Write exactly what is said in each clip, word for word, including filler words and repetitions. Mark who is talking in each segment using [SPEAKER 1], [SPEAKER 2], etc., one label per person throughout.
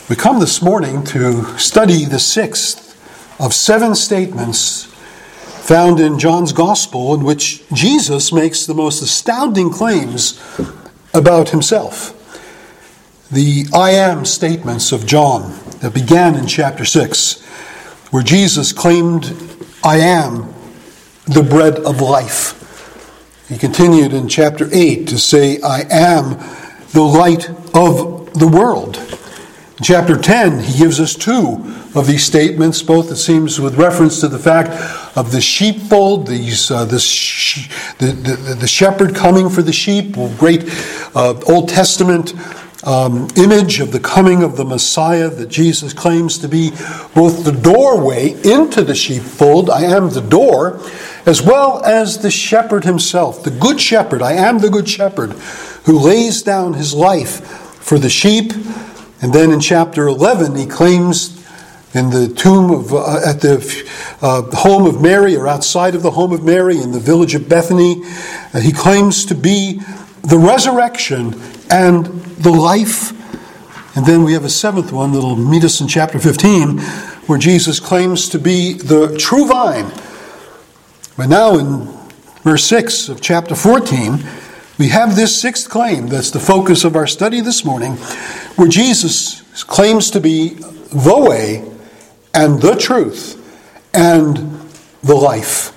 [SPEAKER 1] We come this morning to study the sixth of seven statements found in John's Gospel in which Jesus makes the most astounding claims about himself. The I am statements of John that began in chapter six, where Jesus claimed, I am the bread of life. He continued in chapter eight to say, I am the light of the world. In chapter ten, he gives us two of these statements, both, it seems, with reference to the fact of the sheepfold, these, uh, the, she, the, the, the shepherd coming for the sheep, a great uh, Old Testament um, image of the coming of the Messiah that Jesus claims to be both the doorway into the sheepfold, I am the door, as well as the shepherd himself, the good shepherd, I am the good shepherd, who lays down his life for the sheep. And then in chapter eleven, he claims in the tomb of, uh, at the uh, home of Mary, or outside of the home of Mary in the village of Bethany, uh, he claims to be the resurrection and the life. And then we have a seventh one that'll meet us in chapter fifteen, where Jesus claims to be the true vine. But now in verse six of chapter fourteen, we have this sixth claim that's the focus of our study this morning, where Jesus claims to be the way and the truth and the life.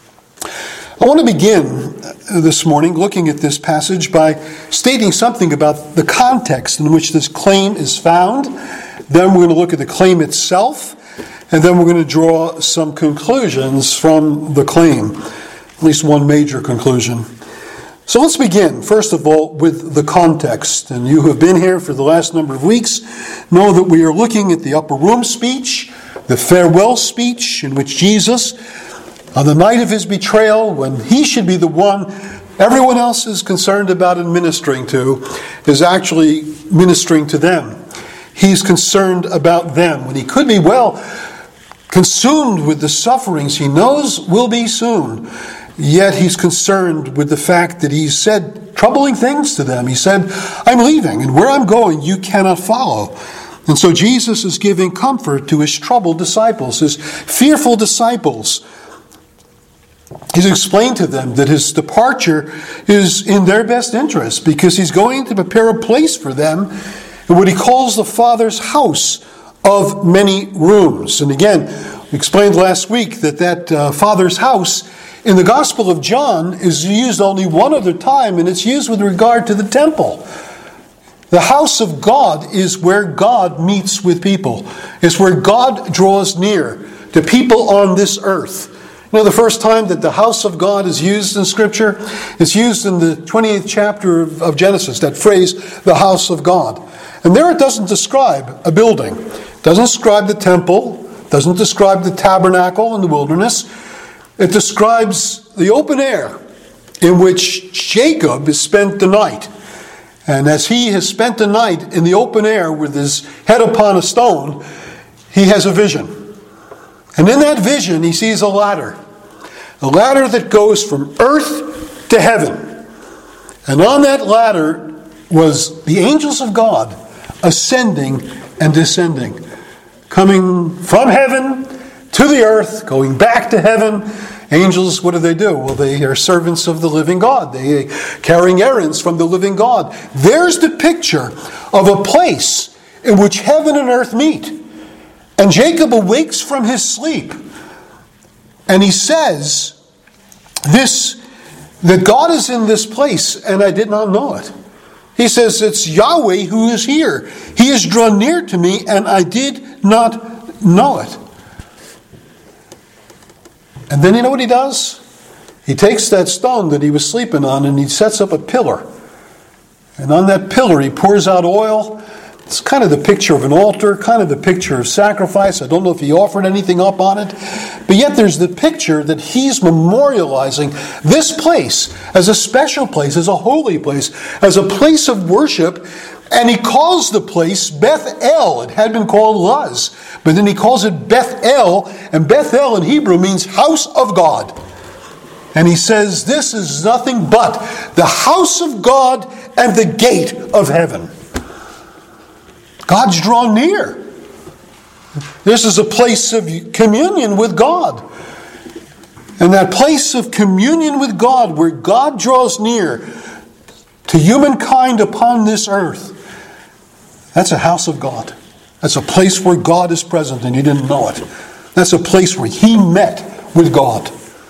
[SPEAKER 1] I want to begin this morning looking at this passage by stating something about the context in which this claim is found. Then we're going to look at the claim itself, and then we're going to draw some conclusions from the claim, at least one major conclusion. So let's begin, first of all, with the context. And you who have been here for the last number of weeks know that we are looking at the upper room speech, the farewell speech, in which Jesus, on the night of his betrayal, when he should be the one everyone else is concerned about and ministering to, is actually ministering to them. He's concerned about them, when he could be well consumed with the sufferings he knows will be soon. Yet he's concerned with the fact that he's said troubling things to them. He said, I'm leaving, and where I'm going you cannot follow. And so Jesus is giving comfort to his troubled disciples, his fearful disciples. He's explained to them that his departure is in their best interest, because he's going to prepare a place for them in what he calls the Father's house of many rooms. And again, we explained last week that that uh, Father's house in the Gospel of John is used only one other time, and it's used with regard to the temple. The house of God is where God meets with people. It's where God draws near to people on this earth. You know, the first time that the house of God is used in Scripture, it's used in the twenty-eighth chapter of, of Genesis, that phrase, the house of God. And there it doesn't describe a building. It doesn't describe the temple. It doesn't describe the tabernacle in the wilderness. It describes the open air in which Jacob has spent the night. And as he has spent the night in the open air with his head upon a stone, he has a vision. And in that vision, he sees a ladder. A ladder that goes from earth to heaven. And on that ladder was the angels of God ascending and descending. Coming from heaven to the earth, going back to heaven. Angels, what do they do? Well, they are servants of the living God. They are carrying errands from the living God. There's the picture of a place in which heaven and earth meet. And Jacob awakes from his sleep. And he says this, that God is in this place, and I did not know it. He says, it's Yahweh who is here. He has drawn near to me, and I did not know it. And then you know what he does? He takes that stone that he was sleeping on and he sets up a pillar. And on that pillar he pours out oil. It's kind of the picture of an altar, kind of the picture of sacrifice. I don't know if he offered anything up on it. But yet there's the picture that he's memorializing this place as a special place, as a holy place, as a place of worship. And he calls the place Beth El. It had been called Luz. But then he calls it Beth El. And Beth El in Hebrew means house of God. And he says this is nothing but the house of God and the gate of heaven. God's drawn near. This is a place of communion with God. And that place of communion with God, where God draws near to humankind upon this earth, that's a house of God. That's a place where God is present and you didn't know it. That's a place where He met with God.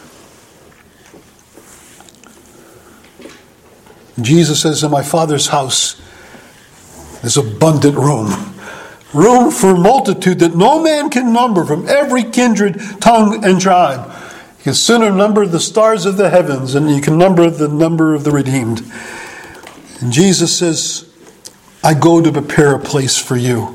[SPEAKER 1] Jesus says, in my Father's house is abundant room. Room for a multitude that no man can number, from every kindred, tongue, and tribe. You can sooner number the stars of the heavens than you can number the number of the redeemed. And Jesus says, I go to prepare a place for you.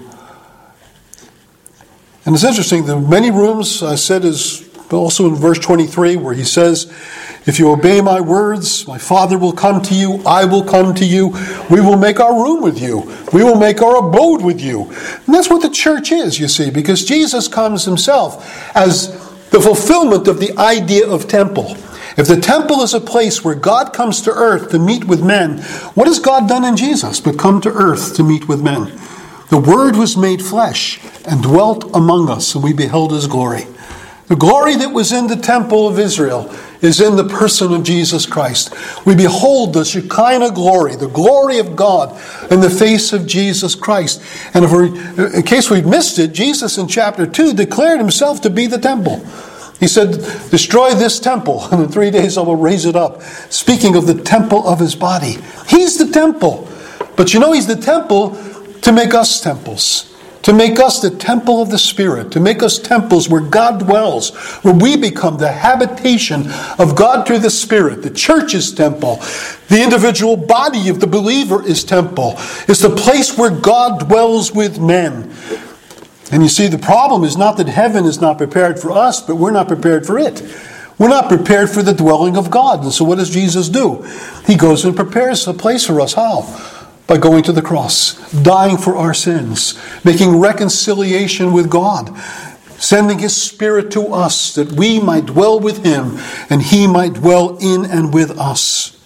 [SPEAKER 1] And it's interesting, the many rooms, I said, is also in verse twenty-three, where He says, if you obey my words, my Father will come to you, I will come to you, we will make our room with you, we will make our abode with you. And that's what the church is, you see, because Jesus comes Himself as the fulfillment of the idea of temple. If the temple is a place where God comes to earth to meet with men, what has God done in Jesus but come to earth to meet with men? The Word was made flesh and dwelt among us, and we beheld His glory. The glory that was in the temple of Israel is in the person of Jesus Christ. We behold the Shekinah glory, the glory of God in the face of Jesus Christ. And if we're, in case we've missed it, Jesus in chapter two declared Himself to be the temple. He said, destroy this temple, and in three days I will raise it up. Speaking of the temple of His body. He's the temple. But you know, He's the temple to make us temples. To make us the temple of the Spirit. To make us temples where God dwells. Where we become the habitation of God through the Spirit. The church is temple. The individual body of the believer is temple. It's the place where God dwells with men. And you see, the problem is not that heaven is not prepared for us, but we're not prepared for it. We're not prepared for the dwelling of God. And so what does Jesus do? He goes and prepares a place for us. How? By going to the cross, dying for our sins, making reconciliation with God, sending His Spirit to us that we might dwell with Him and He might dwell in and with us.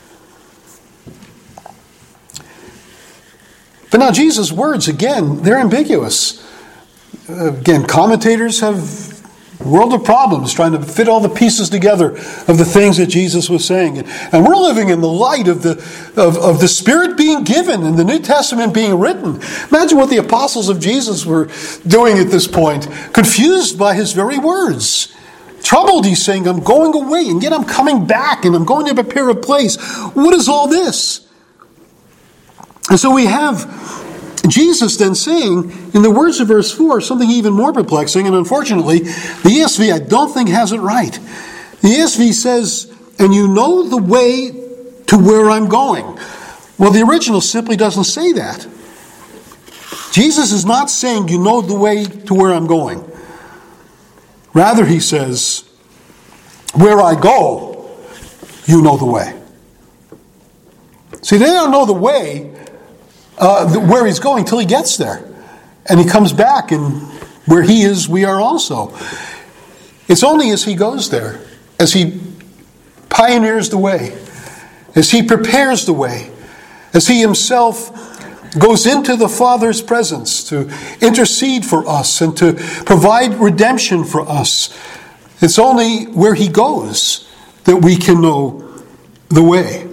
[SPEAKER 1] But now Jesus' words, again, they're ambiguous. Again, commentators have a world of problems trying to fit all the pieces together of the things that Jesus was saying. And we're living in the light of the of, of the Spirit being given and the New Testament being written. Imagine what the apostles of Jesus were doing at this point, confused by His very words. Troubled, He's saying, I'm going away, and yet I'm coming back, and I'm going to prepare a place. What is all this? And so we have Jesus then saying, in the words of verse four, something even more perplexing, and unfortunately, the E S V I don't think has it right. The E S V says, and you know the way to where I'm going. Well, the original simply doesn't say that. Jesus is not saying, you know the way to where I'm going. Rather, He says, where I go, you know the way. See, they don't know the way Uh, where He's going till He gets there. And He comes back, and where He is, we are also. It's only as He goes there, as He pioneers the way, as He prepares the way, as He Himself goes into the Father's presence to intercede for us and to provide redemption for us. It's only where He goes that we can know the way.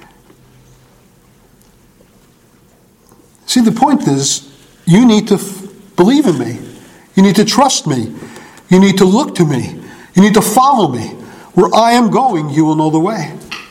[SPEAKER 1] See, the point is, you need to f- believe in me. You need to trust me. You need to look to me. You need to follow me. Where I am going, you will know the way.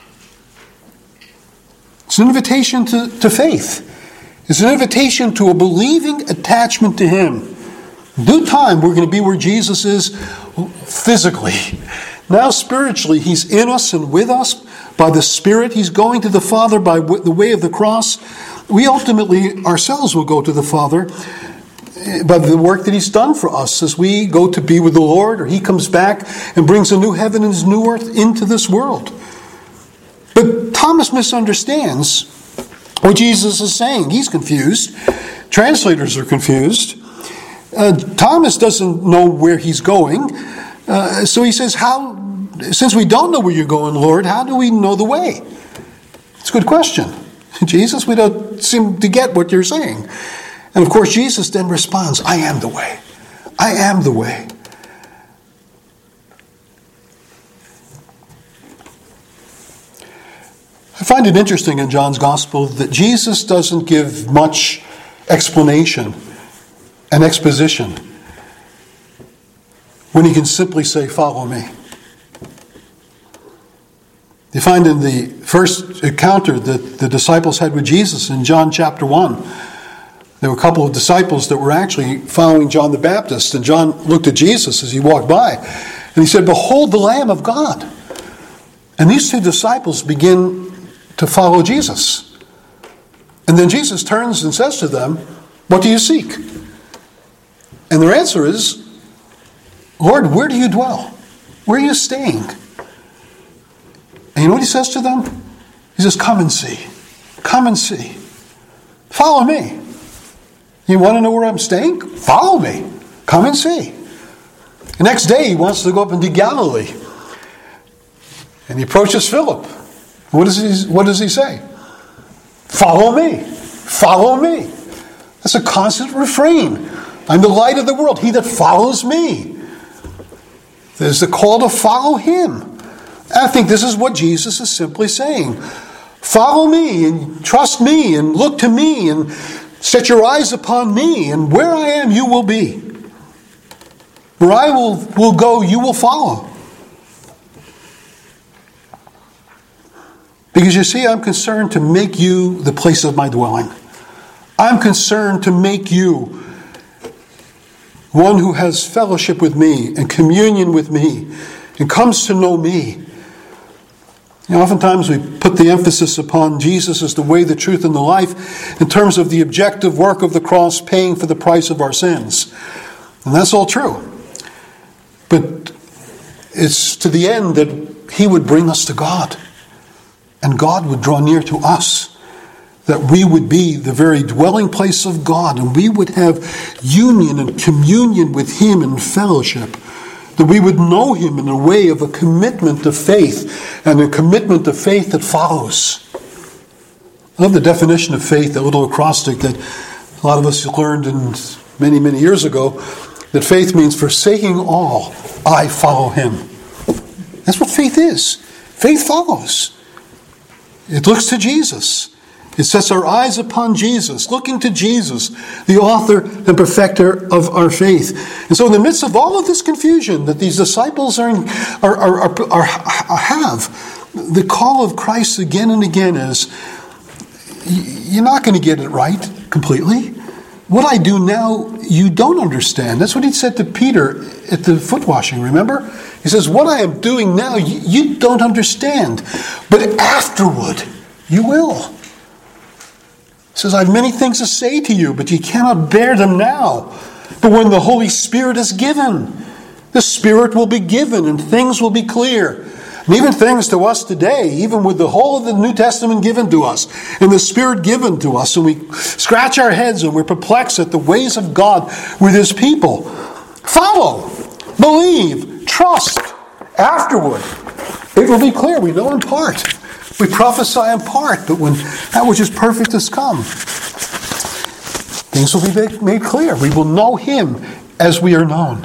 [SPEAKER 1] It's an invitation to, to faith. It's an invitation to a believing attachment to Him. In due time, we're going to be where Jesus is physically. Now, spiritually, He's in us and with us. By the Spirit, He's going to the Father by w- the way of the cross. We ultimately ourselves will go to the Father by the work that He's done for us as we go to be with the Lord, or He comes back and brings a new heaven and a new earth into this world. But Thomas misunderstands what Jesus is saying. He's confused. Translators are confused. Uh, Thomas doesn't know where he's going. Uh, so he says, "How? Since we don't know where you're going, Lord, how do we know the way?" It's a good question. Jesus, we don't seem to get what you're saying. And of course, Jesus then responds, I am the way. I am the way. I find it interesting in John's Gospel that Jesus doesn't give much explanation and exposition when he can simply say, follow me. You find in the first encounter that the disciples had with Jesus in John chapter one, there were a couple of disciples that were actually following John the Baptist, and John looked at Jesus as he walked by, and he said, behold the Lamb of God. And these two disciples begin to follow Jesus. And then Jesus turns and says to them, what do you seek? And their answer is, Lord, where do you dwell? Where are you staying? And you know what he says to them? He says, come and see. Come and see. Follow me. You want to know where I'm staying? Follow me. Come and see. The next day he wants to go up into Galilee. And he approaches Philip. What does he, what does he say? Follow me. Follow me. That's a constant refrain. I'm the light of the world. He that follows me. There's the call to follow him. And I think this is what Jesus is simply saying. Follow me and trust me and look to me and set your eyes upon me, and where I am you will be. Where I will, will go, you will follow. Because you see, I'm concerned to make you the place of my dwelling. I'm concerned to make you one who has fellowship with me and communion with me and comes to know me. You know, oftentimes we put the emphasis upon Jesus as the way, the truth, and the life in terms of the objective work of the cross paying for the price of our sins. And that's all true. But it's to the end that he would bring us to God. And God would draw near to us. That we would be the very dwelling place of God. And we would have union and communion with him in fellowship. That we would know him in a way of a commitment to faith. And a commitment to faith that follows. I love the definition of faith, that little acrostic that a lot of us learned in many, many years ago. That faith means forsaking all, I follow him. That's what faith is. Faith follows. It looks to Jesus. It sets our eyes upon Jesus, looking to Jesus, the author and perfecter of our faith. And so in the midst of all of this confusion that these disciples are, in, are, are, are, are have, the call of Christ again and again is, you're not going to get it right completely. What I do now, you don't understand. That's what he said to Peter at the foot washing, remember? He says, what I am doing now, you, you don't understand. But afterward, you will. He says, I have many things to say to you, but you cannot bear them now. But when the Holy Spirit is given, the Spirit will be given and things will be clear. And even things to us today, even with the whole of the New Testament given to us, and the Spirit given to us, and we scratch our heads and we're perplexed at the ways of God with his people. Follow, believe, trust. Afterward, it will be clear. We know in part. We prophesy in part, but when that which is perfect has come, things will be made clear. We will know him as we are known.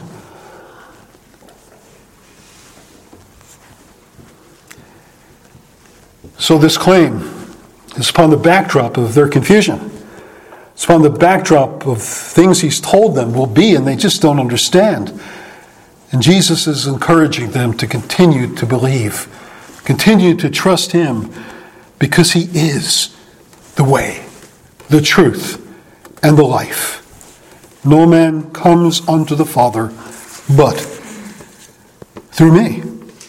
[SPEAKER 1] So this claim is upon the backdrop of their confusion. It's upon the backdrop of things he's told them will be, and they just don't understand. And Jesus is encouraging them to continue to believe, continue to trust him, because he is the way, the truth, and the life. No man comes unto the Father but through me.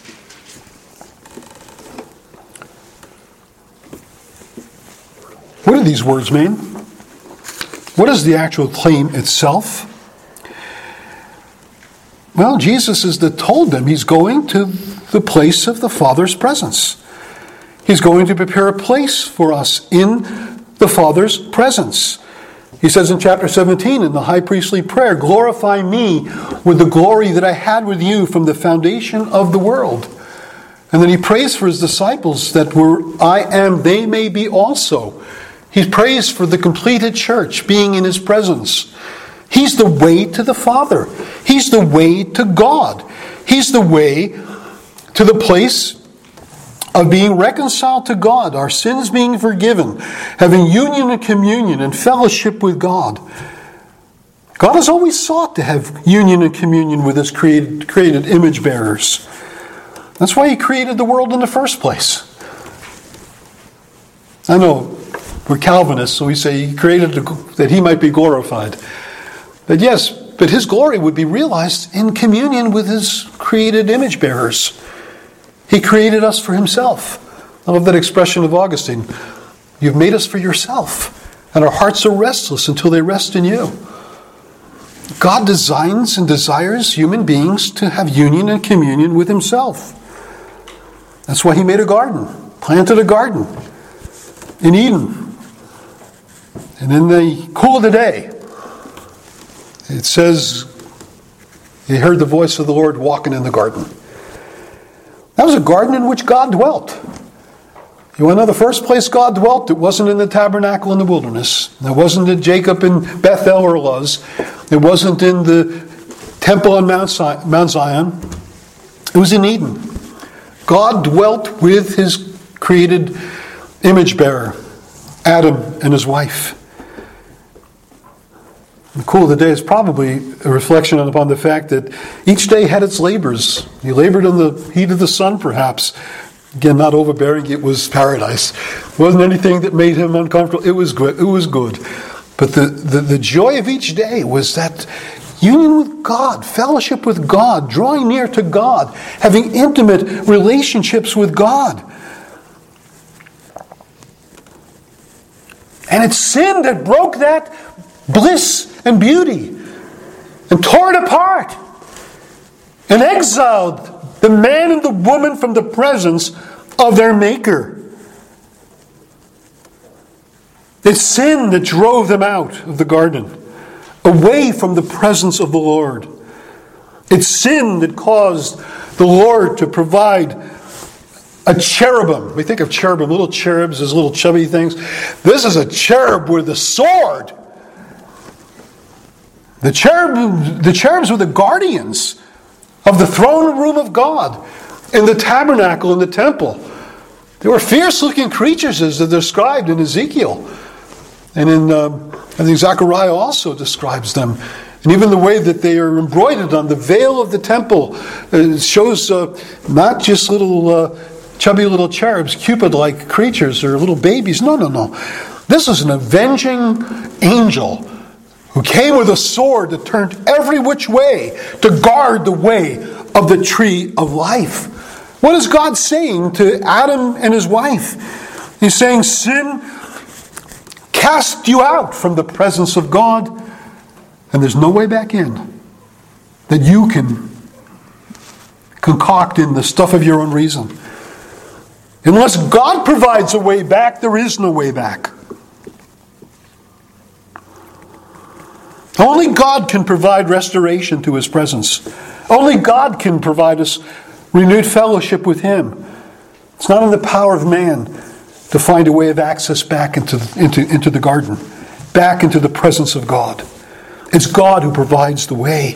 [SPEAKER 1] What do these words mean? What is the actual claim itself? Well, Jesus is that told them he's going to the place of the Father's presence. He's going to prepare a place for us in the Father's presence. He says in chapter seventeen in the high priestly prayer, glorify me with the glory that I had with you from the foundation of the world. And then he prays for his disciples that where I am, they may be also. He prays for the completed church being in his presence. He's the way to the Father. He's the way to God. He's the way to the place of being reconciled to God, our sins being forgiven, having union and communion and fellowship with God. God has always sought to have union and communion with his created, created image bearers. That's why he created the world in the first place. I know we're Calvinists, so we say he created that he might be glorified. But yes, but his glory would be realized in communion with his created image bearers. He created us for himself. I love that expression of Augustine. You've made us for yourself, and our hearts are restless until they rest in you. God designs and desires human beings to have union and communion with himself. That's why he made a garden, planted a garden in Eden. And in the cool of the day, it says, he heard the voice of the Lord walking in the garden. That was a garden in which God dwelt. You want to know the first place God dwelt? It wasn't in the tabernacle in the wilderness. It wasn't in Jacob in Bethel or Luz. It wasn't in the temple on Mount Zion. It was in Eden. God dwelt with his created image bearer, Adam and his wife. The cool of the day is probably a reflection upon the fact that each day had its labors. He labored in the heat of the sun, perhaps. Again, not overbearing, it was paradise. It wasn't anything that made him uncomfortable. It was good. It was good. But the, the, the joy of each day was that union with God, fellowship with God, drawing near to God, having intimate relationships with God. And it's sin that broke that bliss and beauty and tore it apart and exiled the man and the woman from the presence of their Maker. It's sin that drove them out of the garden, away from the presence of the Lord. It's sin that caused the Lord to provide a cherubim. We think of cherubim, little cherubs as little chubby things. This is a cherub with a sword. The cherub, the cherubs were the guardians of the throne room of God in the tabernacle in the temple. They were fierce-looking creatures as they're described in Ezekiel. And in, um, I think Zechariah also describes them. And even the way that they are embroidered on the veil of the temple uh, shows uh, not just little uh, chubby little cherubs, Cupid-like creatures or little babies. No, no, no. This is an avenging angel who came with a sword that turned every which way to guard the way of the tree of life. What is God saying to Adam and his wife? He's saying, sin cast you out from the presence of God, and there's no way back in that you can concoct in the stuff of your own reason. Unless God provides a way back, there is no way back. Only God can provide restoration to his presence. Only God can provide us renewed fellowship with him. It's not in the power of man to find a way of access back into, into, into the garden, back into the presence of God. It's God who provides the way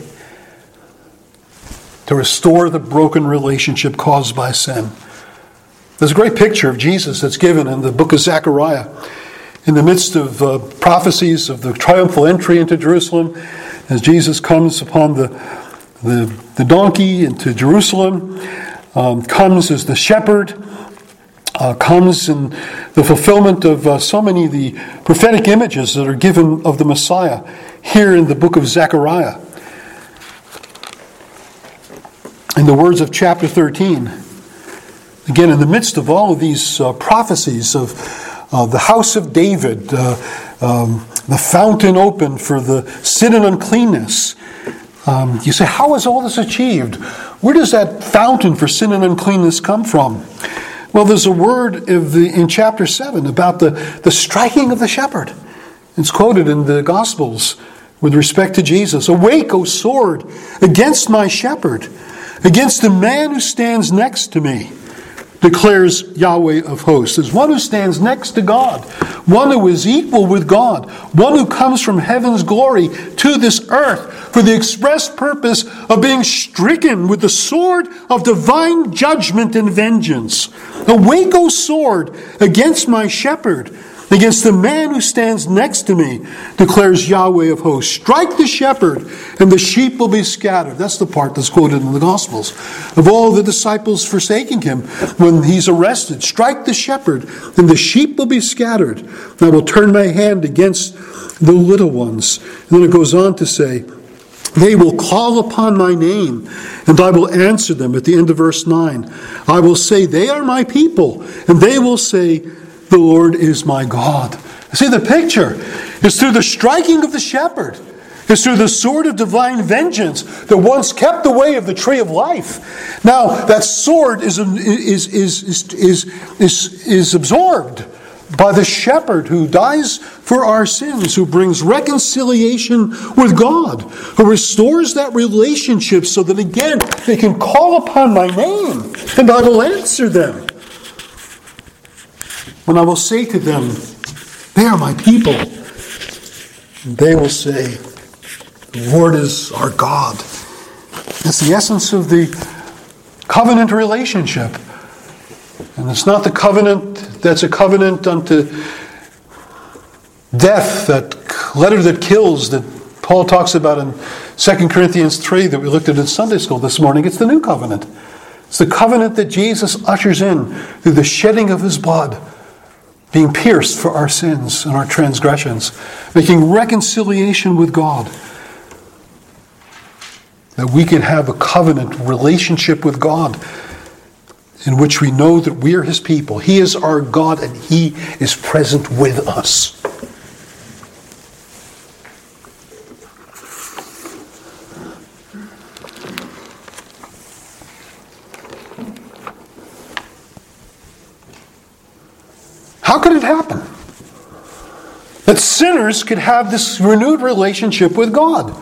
[SPEAKER 1] to restore the broken relationship caused by sin. There's a great picture of Jesus that's given in the book of Zechariah. In the midst of uh, prophecies of the triumphal entry into Jerusalem, as Jesus comes upon the, the, the donkey into Jerusalem, um, comes as the shepherd, uh, comes in the fulfillment of uh, so many of the prophetic images that are given of the Messiah here in the book of Zechariah. In the words of chapter thirteen, again, in the midst of all of these uh, prophecies of Uh, the house of David, uh, um, the fountain open for the sin and uncleanness. Um, you say, how is all this achieved? Where does that fountain for sin and uncleanness come from? Well, there's a word of the, in chapter seven about the, the striking of the shepherd. It's quoted in the Gospels with respect to Jesus. Awake, O sword, against my shepherd, against the man who stands next to me. declares Yahweh of hosts. As one who stands next to God, one who is equal with God, one who comes from heaven's glory to this earth for the express purpose of being stricken with the sword of divine judgment and vengeance. Awake, O sword, against my shepherd, against the man who stands next to me, declares Yahweh of hosts. Strike the shepherd, and the sheep will be scattered. That's the part that's quoted in the Gospels. Of all the disciples forsaking him when he's arrested, strike the shepherd, and the sheep will be scattered. I will turn my hand against the little ones. And then it goes on to say, they will call upon my name, and I will answer them. At the end of verse nine, I will say, they are my people, and they will say, the Lord is my God. See, the picture is through the striking of the shepherd. It's through the sword of divine vengeance that once kept the way of the tree of life. Now, that sword is, is, is, is, is, is, is absorbed by the shepherd who dies for our sins, who brings reconciliation with God, who restores that relationship so that again they can call upon my name and I will answer them. When I will say to them, they are my people, they will say, the Lord is our God. It's the essence of the covenant relationship. And it's not the covenant that's a covenant unto death, that letter that kills that Paul talks about in Second Corinthians three that we looked at in Sunday school this morning. It's the new covenant. It's the covenant that Jesus ushers in through the shedding of his blood, being pierced for our sins and our transgressions, making reconciliation with God, that we can have a covenant relationship with God in which we know that we are his people. He is our God and he is present with us. How could it happen that sinners could have this renewed relationship with God?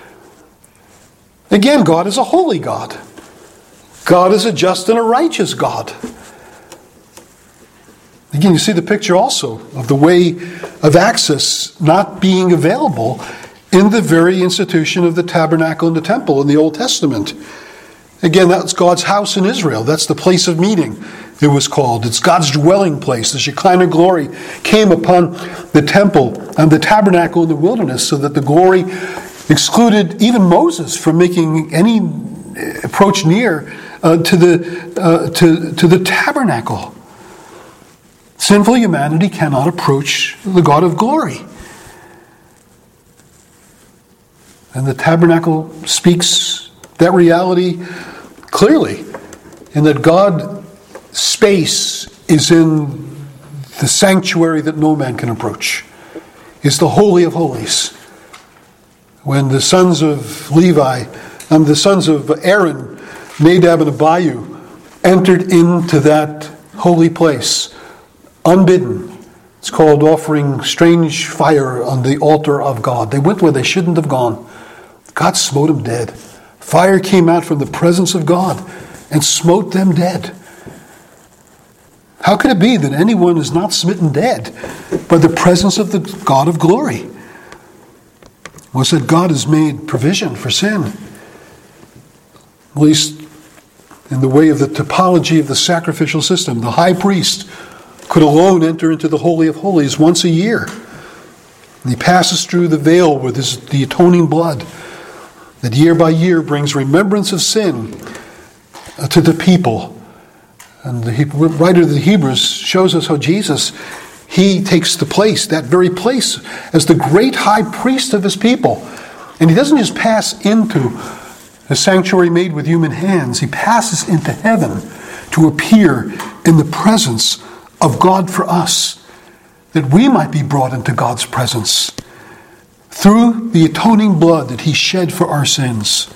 [SPEAKER 1] Again, God is a holy God. God is a just and a righteous God. Again, you see the picture also of the way of access not being available in the very institution of the tabernacle and the temple in the Old Testament. Again, that's God's house in Israel. That's the place of meeting, it was called. It's God's dwelling place. The Shekinah glory came upon the temple and the tabernacle in the wilderness so that the glory excluded even Moses from making any approach near uh, to the uh, to, to the tabernacle. Sinful humanity cannot approach the God of glory. And the tabernacle speaks that reality clearly, in that God space is in the sanctuary that no man can approach. It's the Holy of Holies. When the sons of Levi and the sons of Aaron, Nadab and Abihu, entered into that holy place unbidden, it's called offering strange fire on the altar of God. They went where they shouldn't have gone. God smote them dead. Fire came out from the presence of God and smote them dead. How could it be that anyone is not smitten dead by the presence of the God of glory? Was that God has made provision for sin, at least in the way of the topology of the sacrificial system. The high priest could alone enter into the Holy of Holies once a year. And he passes through the veil with his, the atoning blood that year by year brings remembrance of sin uh, to the people. And the writer of the Hebrews shows us how Jesus, he takes the place, that very place, as the great high priest of his people. And he doesn't just pass into the sanctuary made with human hands. He passes into heaven to appear in the presence of God for us, that we might be brought into God's presence through the atoning blood that he shed for our sins.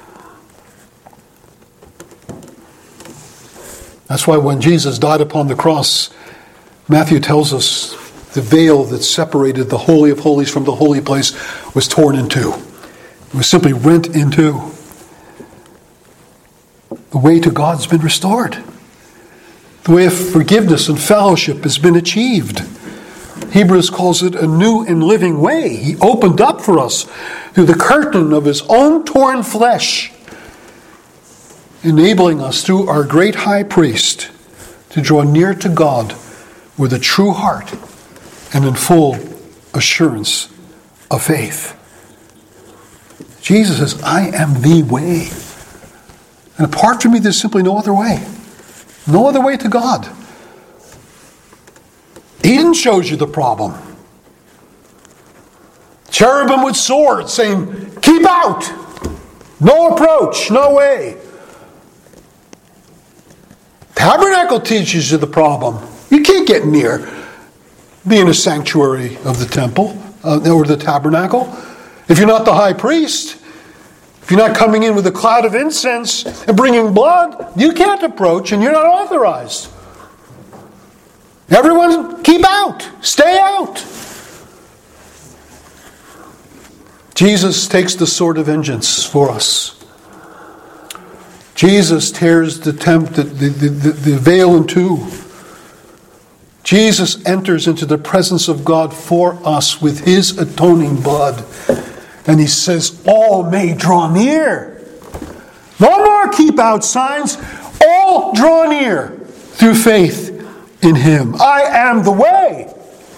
[SPEAKER 1] That's why when Jesus died upon the cross, Matthew tells us the veil that separated the Holy of Holies from the holy place was torn in two. It was simply rent in two. The way to God's been restored. The way of forgiveness and fellowship has been achieved. Hebrews calls it a new and living way. He opened up for us through the curtain of his own torn flesh, enabling us through our great high priest to draw near to God with a true heart and in full assurance of faith. Jesus says, I am the way. And apart from me, there's simply no other way. No other way to God. Eden shows you the problem. Cherubim with swords saying, keep out. No approach, no way. Tabernacle teaches you the problem. You can't get near being a sanctuary of the temple uh, or the tabernacle. If you're not the high priest, if you're not coming in with a cloud of incense and bringing blood, you can't approach and you're not authorized. Everyone keep out. Stay out. Jesus takes the sword of vengeance for us. Jesus tears the, temp, the, the, the, the veil in two. Jesus enters into the presence of God for us with his atoning blood. And he says, all may draw near. No more keep out signs. All draw near through faith in him. I am the way.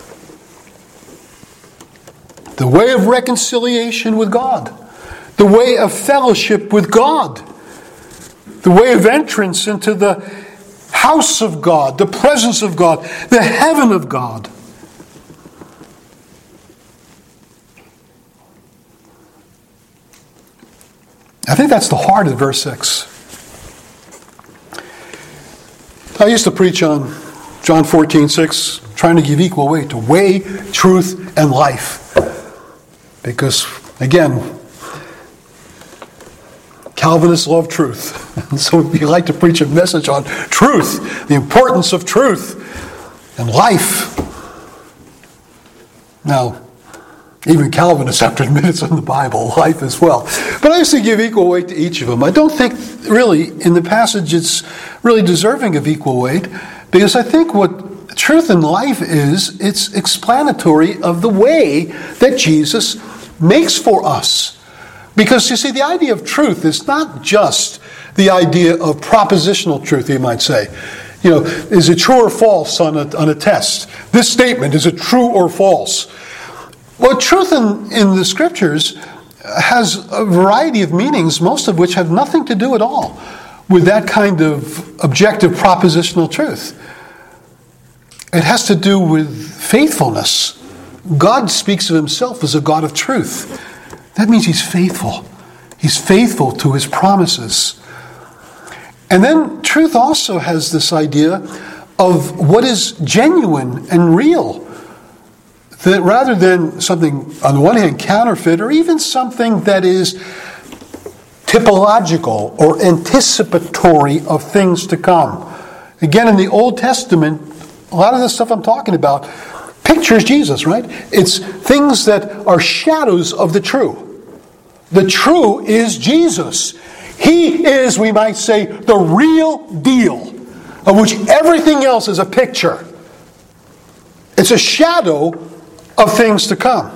[SPEAKER 1] The way of reconciliation with God. The way of fellowship with God. The way of entrance into the house of God, the presence of God, the heaven of God. I think that's the heart of verse six. I used to preach on John fourteen six, trying to give equal weight to way, truth, and life. Because, again, Calvinists love truth. And so we like to preach a message on truth, the importance of truth, and life. Now, even Calvinists have to admit it's in the Bible, life as well. But I used to give equal weight to each of them. I don't think really in the passage it's really deserving of equal weight, because I think what truth and life is, it's explanatory of the way that Jesus makes for us. Because you see, the idea of truth is not just the idea of propositional truth, you might say. You know, is it true or false on a, on a test? This statement, is it true or false? Well, truth in, in the scriptures has a variety of meanings, most of which have nothing to do at all with that kind of objective propositional truth. It has to do with faithfulness. God speaks of himself as a God of truth. That means he's faithful. He's faithful to his promises. And then truth also has this idea of what is genuine and real. That rather than something, on the one hand, counterfeit, or even something that is typological or anticipatory of things to come. Again, in the Old Testament, a lot of the stuff I'm talking about pictures Jesus, right? It's things that are shadows of the true. The true is Jesus. He is, we might say, the real deal, of which everything else is a picture. It's a shadow of things to come.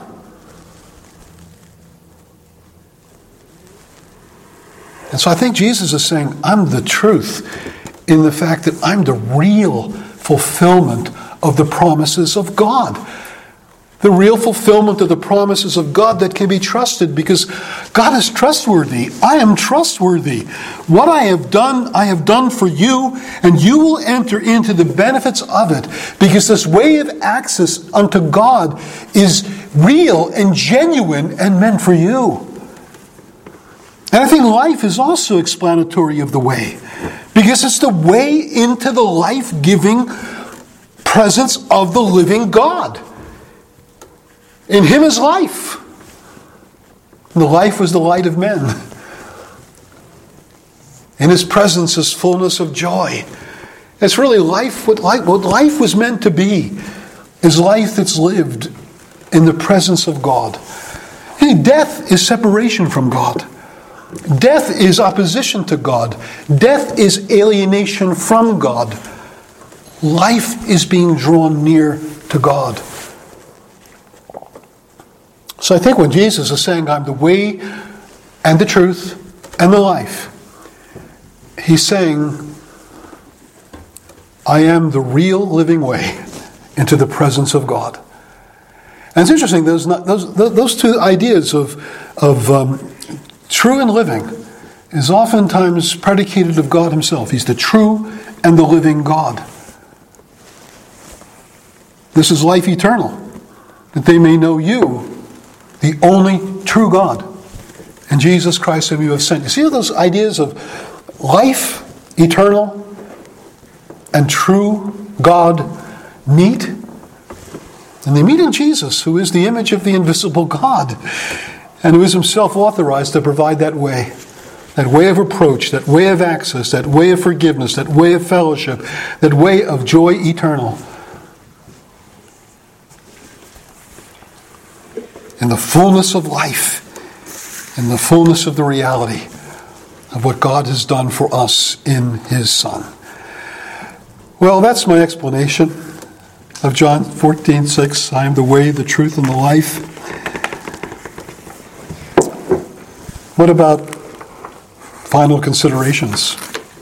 [SPEAKER 1] And so I think Jesus is saying, I'm the truth in the fact that I'm the real fulfillment of the promises of God. The real fulfillment of the promises of God that can be trusted, because God is trustworthy. I am trustworthy. What I have done, I have done for you, and you will enter into the benefits of it, because this way of access unto God is real and genuine and meant for you. And I think life is also explanatory of the way, because it's the way into the life-giving presence of the living God. In him is life. And the life was the light of men. In his presence is fullness of joy. It's really life, what life, what life was meant to be, is life that's lived in the presence of God. Hey, death is separation from God. Death is opposition to God. Death is alienation from God. life is being drawn near to God. So I think when Jesus is saying, I'm the way and the truth and the life, he's saying, I am the real living way into the presence of God. And it's interesting, those those those two ideas of of um, true and living is oftentimes predicated of God himself. He's the true and the living God. This is life eternal, that they may know you, the only true God, and Jesus Christ whom you have sent. You see how those ideas of life eternal and true God meet? And they meet in Jesus, who is the image of the invisible God, and who is himself authorized to provide that way, that way of approach, that way of access, that way of forgiveness, that way of fellowship, that way of joy eternal. In the fullness of life, in the fullness of the reality of what God has done for us in his Son. Well, that's my explanation of John fourteen six. I am the way, the truth, and the life. What about final considerations?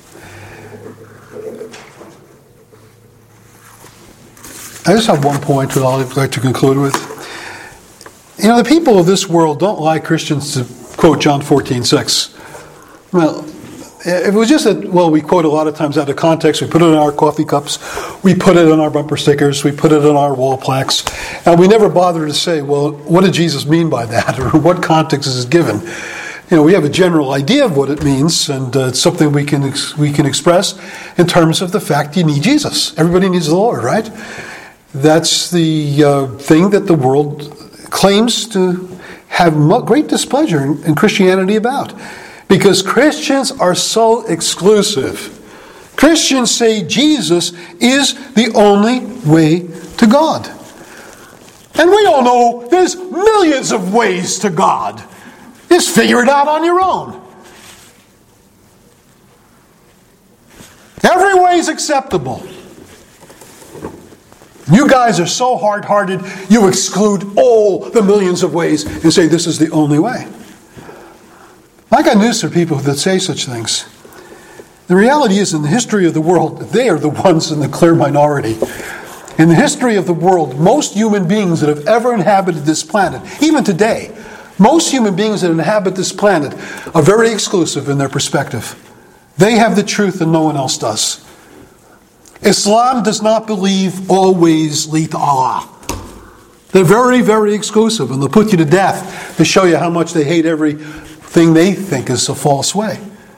[SPEAKER 1] I just have one point that I'd like to conclude with. You know, the people of this world don't like Christians to quote John fourteen six. Well, if it was just that, well, we quote a lot of times out of context, we put it in our coffee cups, we put it on our bumper stickers, we put it on our wall plaques, and we never bother to say, well, what did Jesus mean by that, or what context is it given? You know, we have a general idea of what it means, and uh, it's something we can ex- we can express in terms of the fact you need Jesus. Everybody needs the Lord, right? That's the uh, thing that the world claims to have mo- great displeasure in, in Christianity about. Because Christians are so exclusive. Christians say Jesus is the only way to God. And we all know there's millions of ways to God. Just figure it out on your own. Every way is acceptable. You guys are so hard-hearted, you exclude all the millions of ways and say this is the only way. I got news for people that say such things. The reality is, in the history of the world, they are the ones in the clear minority. In the history of the world, most human beings that have ever inhabited this planet, even today, most human beings that inhabit this planet are very exclusive in their perspective. They have the truth and no one else does. Islam does not believe all ways lead to Allah. They're very, very exclusive, and they'll put you to death to show you how much they hate every thing they think is a false way.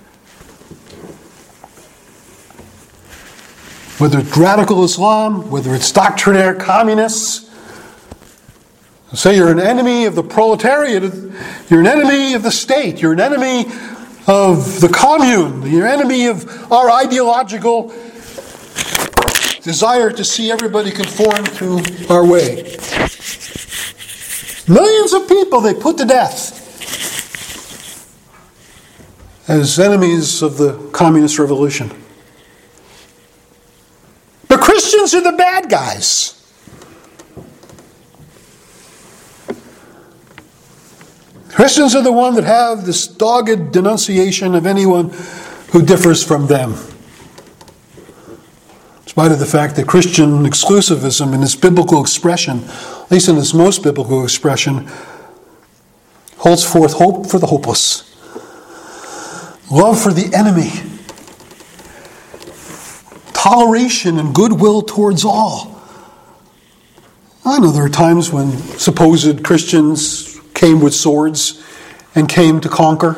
[SPEAKER 1] Whether it's radical Islam, whether it's doctrinaire communists, say you're an enemy of the proletariat, you're an enemy of the state, you're an enemy of the commune, you're an enemy of our ideological desire to see everybody conform to our way. Millions of people they put to death as enemies of the communist revolution. But Christians are the bad guys. Christians are the ones that have this dogged denunciation of anyone who differs from them. In spite of the fact that Christian exclusivism in its biblical expression, at least in its most biblical expression, holds forth hope for the hopeless. Love for the enemy. Toleration and goodwill towards all. I know there are times when supposed Christians came with swords and came to conquer.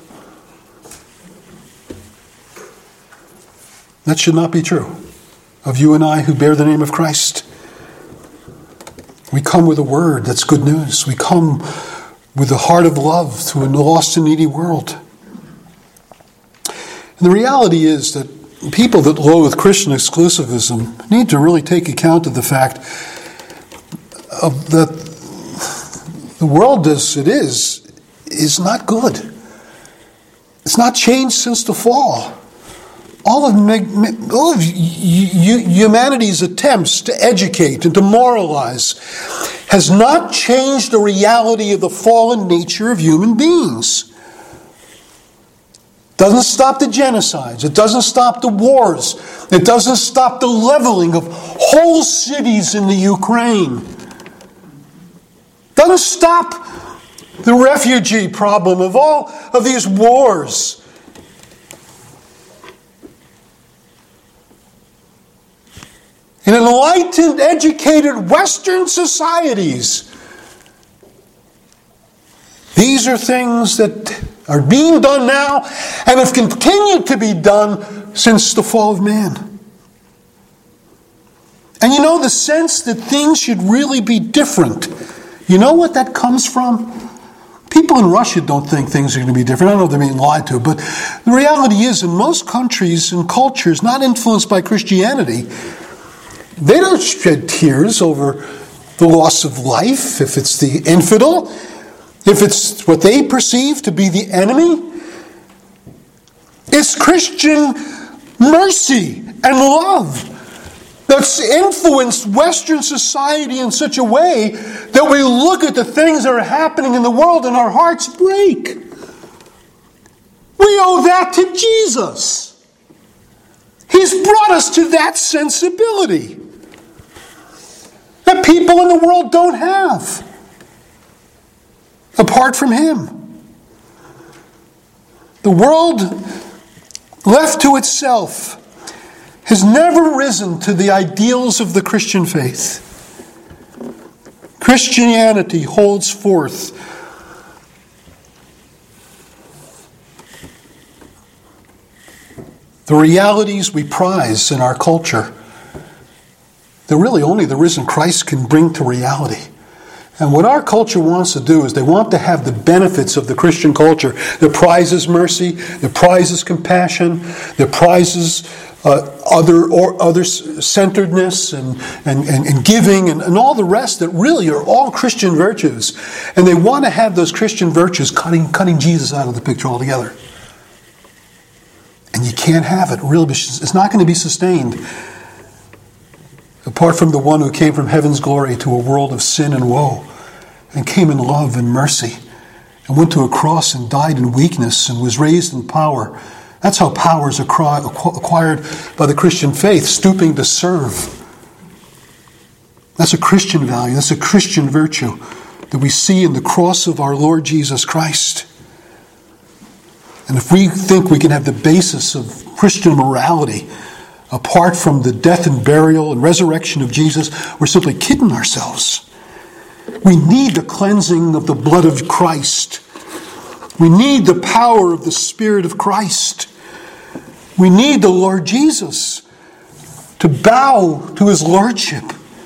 [SPEAKER 1] That should not be true of you and I who bear the name of Christ. We come with a word that's good news. We come with a heart of love to a lost and needy world. And the reality is that people that loathe Christian exclusivism need to really take account of the fact of that the world as it is is not good. It's not changed since the fall. all of, all of humanity's attempts to educate and to moralize has not changed the reality of the fallen nature of human beings. It doesn't stop the genocides. It doesn't stop the wars. It doesn't stop the leveling of whole cities in the Ukraine. It doesn't stop the refugee problem of all of these wars. In enlightened, educated Western societies, these are things that are being done now and have continued to be done since the fall of man. And you know, the sense that things should really be different, you know what that comes from? People in Russia don't think things are going to be different. I don't know if they're being lied to, but the reality is in most countries and cultures not influenced by Christianity, they don't shed tears over the loss of life if it's the infidel, if it's what they perceive to be the enemy. It's Christian mercy and love that's influenced Western society in such a way that we look at the things that are happening in the world and our hearts break. We owe that to Jesus. He's brought us to that sensibility that people in the world don't have apart from Him. The world, left to itself, has never risen to the ideals of the Christian faith. Christianity holds forth the realities we prize in our culture that really only the risen Christ can bring to reality. And what our culture wants to do is they want to have the benefits of the Christian culture that prizes mercy, that prizes compassion, that prizes uh, other or other centeredness and, and, and, and giving and, and all the rest that really are all Christian virtues. And they want to have those Christian virtues cutting, cutting Jesus out of the picture altogether. And you can't have it. Really, it's not going to be sustained apart from the one who came from heaven's glory to a world of sin and woe, and came in love and mercy, and went to a cross and died in weakness and was raised in power. That's how power is acquired by the Christian faith, stooping to serve. That's a Christian value. That's a Christian virtue that we see in the cross of our Lord Jesus Christ. And if we think we can have the basis of Christian morality apart from the death and burial and resurrection of Jesus, we're simply kidding ourselves. We need the cleansing of the blood of Christ. We need the power of the Spirit of Christ. We need the Lord Jesus to bow to His Lordship.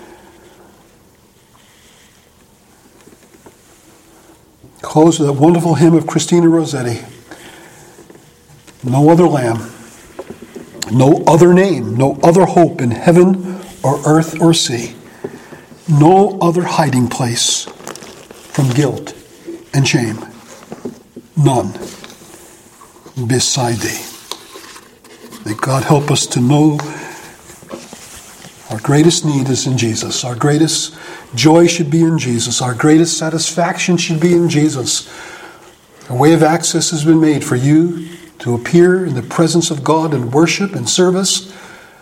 [SPEAKER 1] Close with that wonderful hymn of Christina Rossetti. No other Lamb, no other name, no other hope in heaven or earth or sea, no other hiding place from guilt and shame, none beside Thee. May God help us to know our greatest need is in Jesus. Our greatest joy should be in Jesus. Our greatest satisfaction should be in Jesus. A way of access has been made for you to appear in the presence of God in worship and service.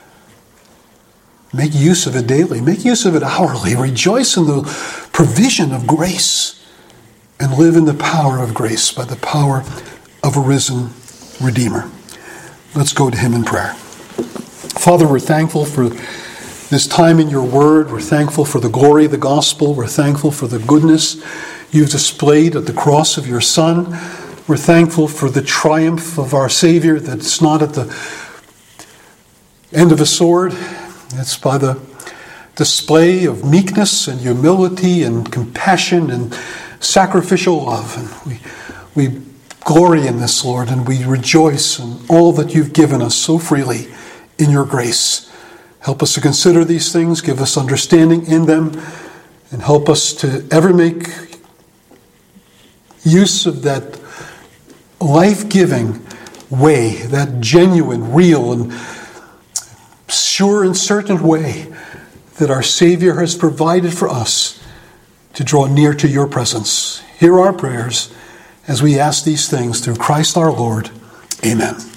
[SPEAKER 1] Make use of it daily. Make use of it hourly. Rejoice in the provision of grace and live in the power of grace by the power of a risen Redeemer. Let's go to Him in prayer. Father, we're thankful for this time in Your Word. We're thankful for the glory of the gospel. We're thankful for the goodness You've displayed at the cross of Your Son. We're thankful for the triumph of our Savior that's not at the end of a sword. It's by the display of meekness and humility and compassion and sacrificial love. And we, we glory in this, Lord, and we rejoice in all that You've given us so freely in Your grace. Help us to consider these things, give us understanding in them, and help us to ever make use of that life-giving, way, that genuine, real, and sure and certain way that our Savior has provided for us to draw near to your presence. Hear our prayers as we ask these things through Christ our Lord. Amen.